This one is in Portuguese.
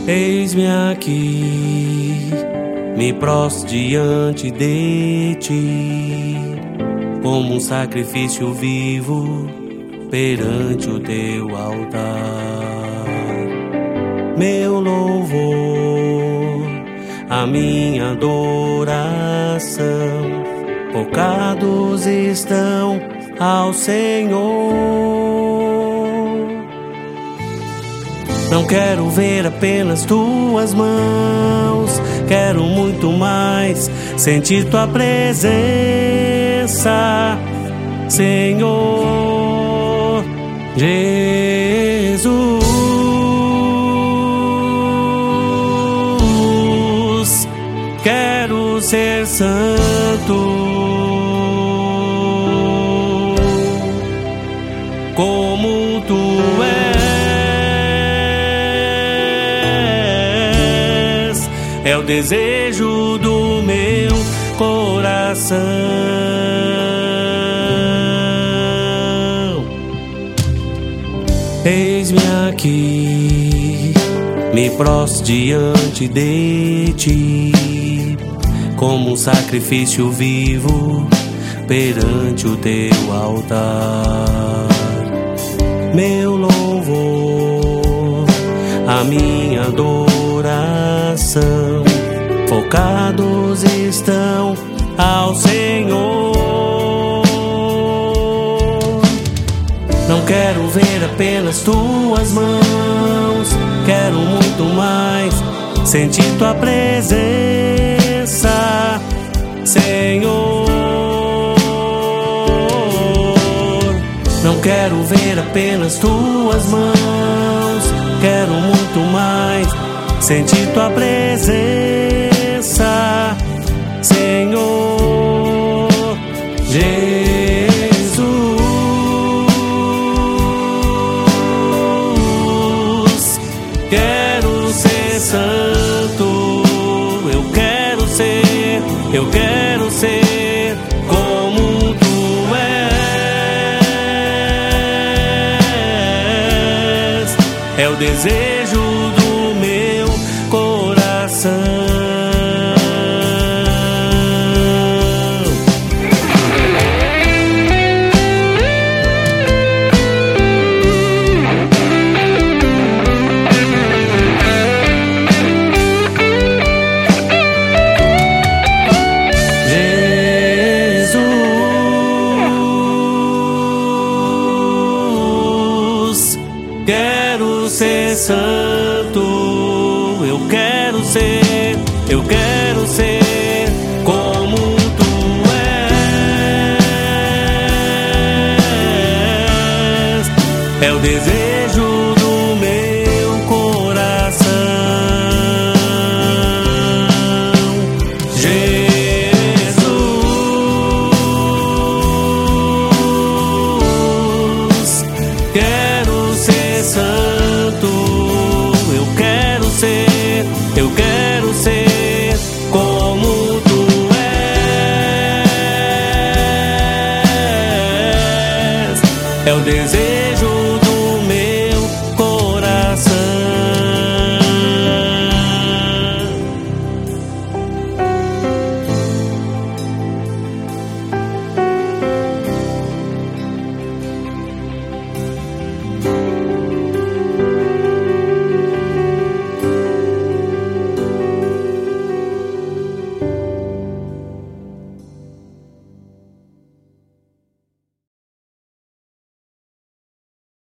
Eis-me aqui, me prostro diante de ti, como um sacrifício vivo perante o teu altar. Meu louvor, a minha adoração, focados estão ao Senhor. Não quero ver apenas tuas mãos, quero muito mais sentir tua presença, Senhor Jesus. Quero ser santo como tu és. É o desejo do meu coração. Eis-me aqui, me prostro diante de ti, como um sacrifício vivo perante o teu altar. Meu louvor, a minha adoração, focados estão ao Senhor. Não quero ver apenas tuas mãos, quero muito mais sentir tua presença, Senhor. Não quero ver apenas tuas mãos, quero muito mais sentir tua presença, Senhor Jesus. Quero ser santo, eu quero ser como tu és. É o desejo do meu coração. Quero ser santo, eu quero ser como tu és. É o desejo do meu coração, Jesus. Quero ser santo, eu quero ser como tu és. É o desejo